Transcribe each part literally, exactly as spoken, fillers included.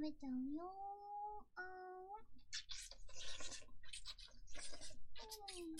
べちゃうよ。あーうん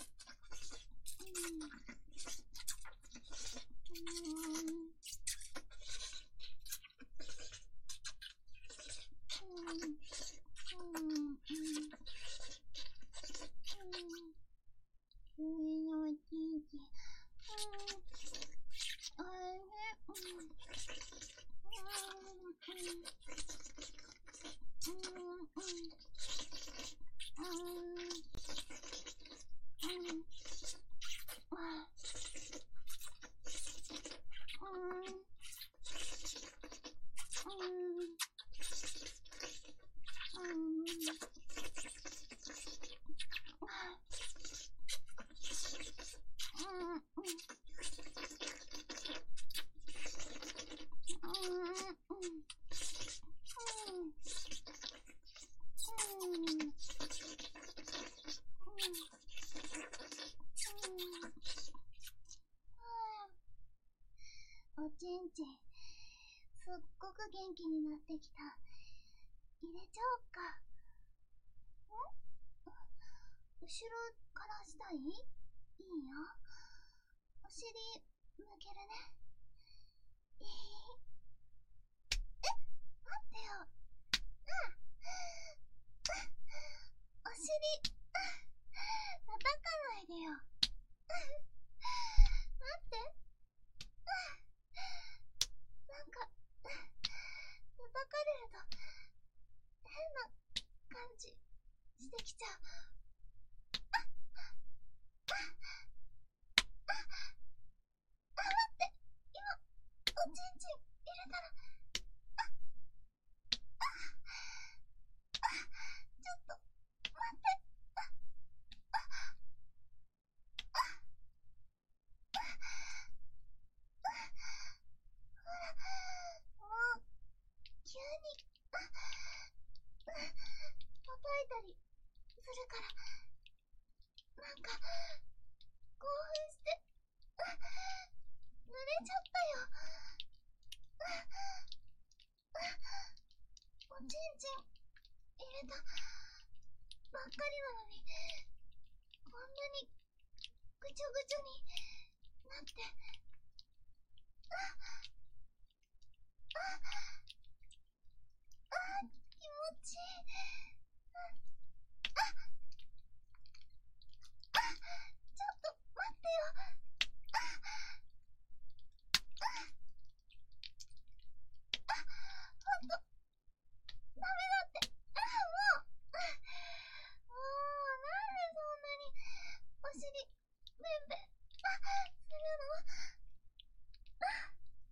おちんちん、すっごく元気になってきた。入れちゃおっか。ん？後ろからしたい？いいよ。お尻抜けるね。えー、え、待ってよ。うん。お尻叩かないでよ。待って。なんか叩かれると変な感じしてきちゃう。あっあっあっあ、待って、今おちんちん入れたら、あっあっあっ、ちょっと待って、あっあっあっあっ、ほら、もう急にあっ叩いたりするから、なんか興奮して濡れちゃったよ。おちんちん入れたばっかりなのに、こんなにぐちょぐちょになって、あああ、気持ちいい。ああ、ちょっと待ってよ。あああ、ほんとダメだって。ああ、もうもうなんでそんなにお尻ベンベンあするの。あ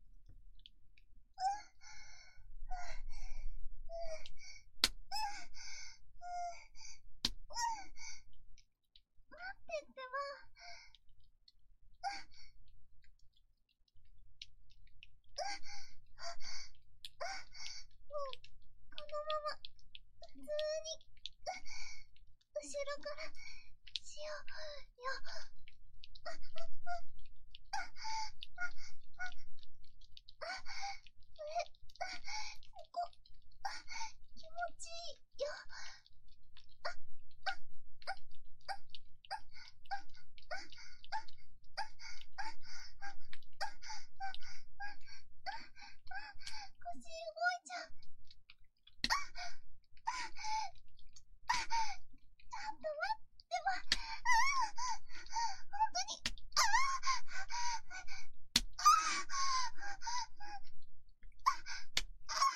待ってってば。もうこのまま普通に後ろからしようよ。あああああああ、これここ気持ちいいよ。ああああああ腰動いちゃう。ああちょっと待ってば。ああ本当に。ああああああ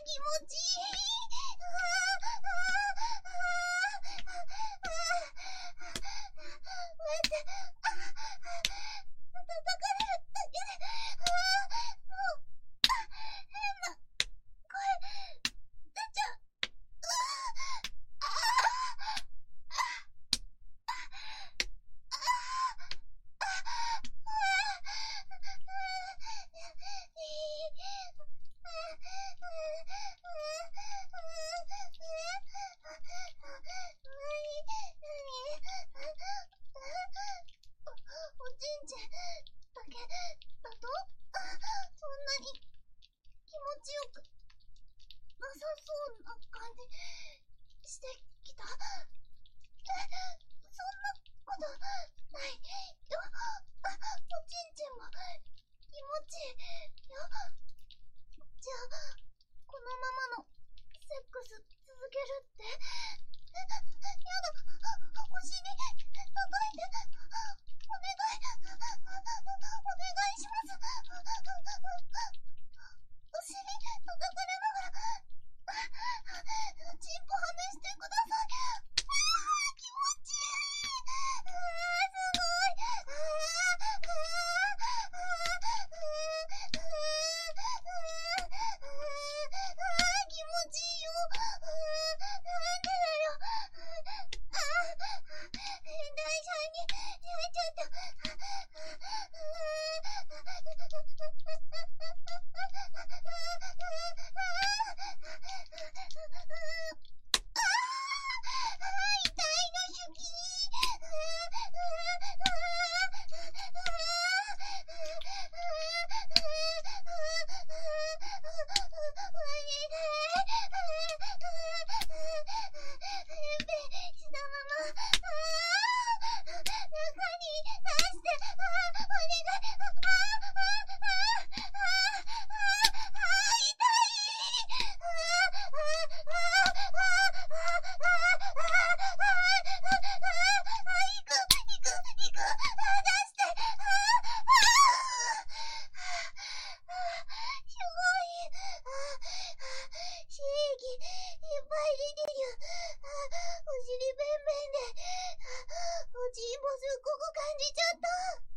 気持ちいい。ああ、待って、叩かれるだけで、ああ、もう、変な声出ちゃう。ああ、おちんちんだけだとそんなに気持ちよくなさそうな感じしてきた。え、そんなことないよ。おちんちんも気持ちいいよ。じゃあこのままのセックス続けるって？やだ、お尻叩いて、お願い、お願いします。お尻叩かれながらチンポはめしてください。ああ、気持ちいい。ああ、すごい。ああ、ああ、ああ、気持ちいいよ。なんでだよ。ああ、大ちゃんにやっちゃった。おちんぽすっごく感じちゃ